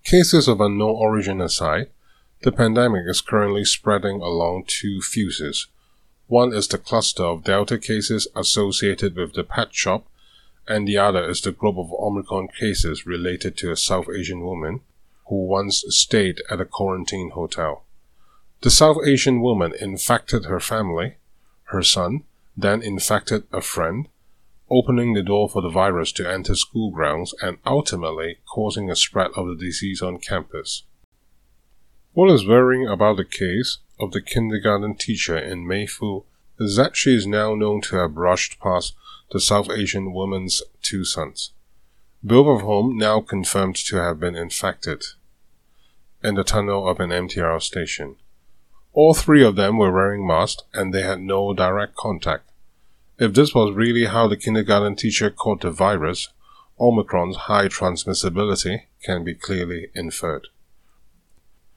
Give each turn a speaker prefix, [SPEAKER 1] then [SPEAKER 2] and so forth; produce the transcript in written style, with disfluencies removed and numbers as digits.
[SPEAKER 1] Cases of unknown origin aside, the pandemic is currently spreading along two fuses. One is the cluster of Delta cases associated with the pet shop, and the other is the group of Omicron cases related to a South Asian woman who once stayed at a quarantine hotel. The South Asian woman infected her family, her son, then infected a friend, opening the door for the virus to enter school grounds and ultimately causing a spread of the disease on campus. What is worrying about the case of the kindergarten teacher in Mayfu is that she is now known to have brushed past the South Asian woman's two sons, both of whom now confirmed to have been infected in the tunnel of an MTR station. All three of them were wearing masks and they had no direct contact. If this was really how the kindergarten teacher caught the virus, Omicron's high transmissibility can be clearly inferred.